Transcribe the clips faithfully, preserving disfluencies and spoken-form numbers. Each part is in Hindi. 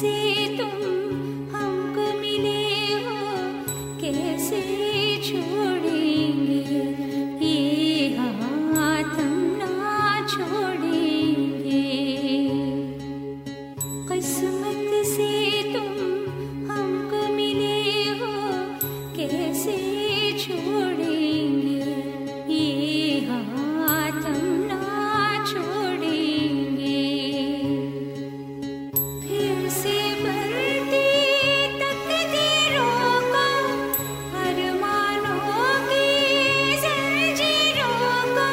से तुम हमको मिले हो, कैसे छोड़ेंगे ये हाथ हम ना छोड़ेंगे। किस्मत से तुम हमको मिले हो, कैसे छोड़ेंगे ये हाथ हम ना छोड़ेंगे। फिर से बढ़ती तकदीरों को, अरमानों की जंजीरों को,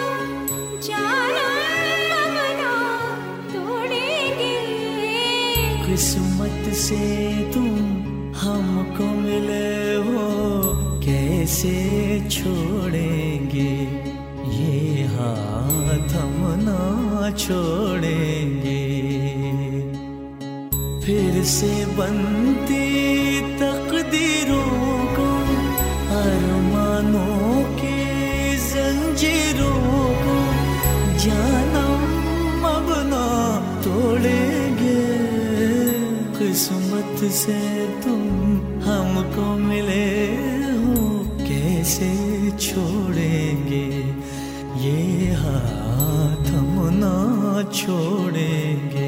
जानम अब ना तोड़ेंगे। किस्मत से तुम हमको मिले हो, कैसे छोड़ेंगे ये हाथ हम ना छोड़ेंगे। फिर से बनती तकदीरों को, अरमानों की जंजीरों को, जानम अब ना तोड़ेंगे। किस्मत से तुम हमको मिले हो, कैसे छोड़ेंगे ये हाथ हम ना छोड़ेंगे।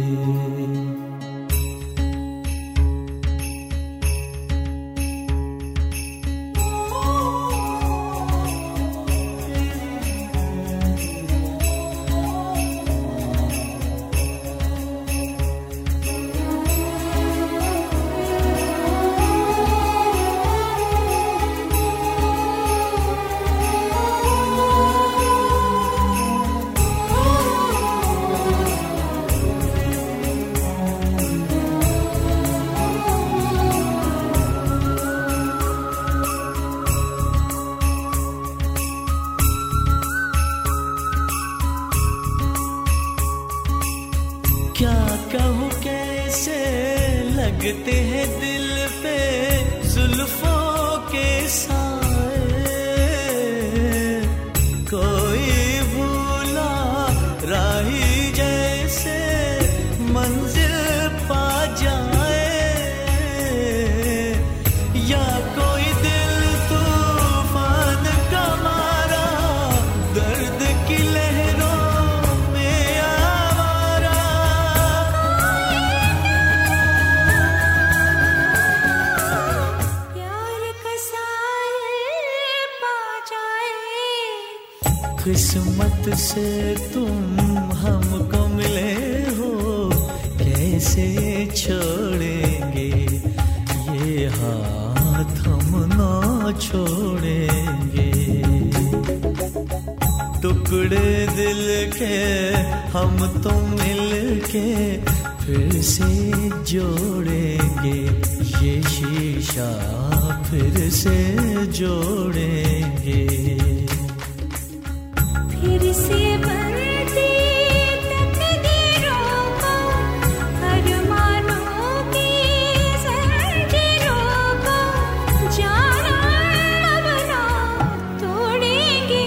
क्या कहूँ कैसे लगते हैं दिल पे जुल्फों के साए, कोई भूला राही जैसे मंजिल पा जाए, या कोई दिल तूफान का मारा दर्द की लहरों किस्मत से तुम हमको मिले हो, कैसे छोड़ेंगे ये हाथ हम ना छोड़ेंगे। टुकड़े दिल के हम तो मिल के फिर से जोड़ेंगे, ये शीशा फिर से जोड़ेंगे। फिर से बनती तकदीरों को, अरमानों की जंजीरों को, जानम अब ना तोड़ेंगे।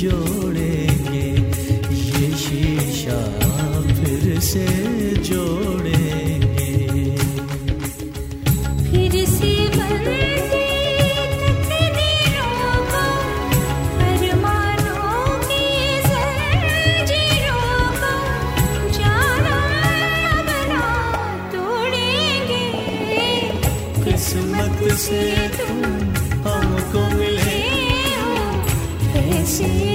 जोड़ेंगे, ये शीशा फिर से जोड़ेंगे। फिर से बनते तकदीरों को, अरमानों की ज़ंजीरों को, जाना बना तोड़ेंगे। किस्मत से तुम हमको मिले हो, ऐसे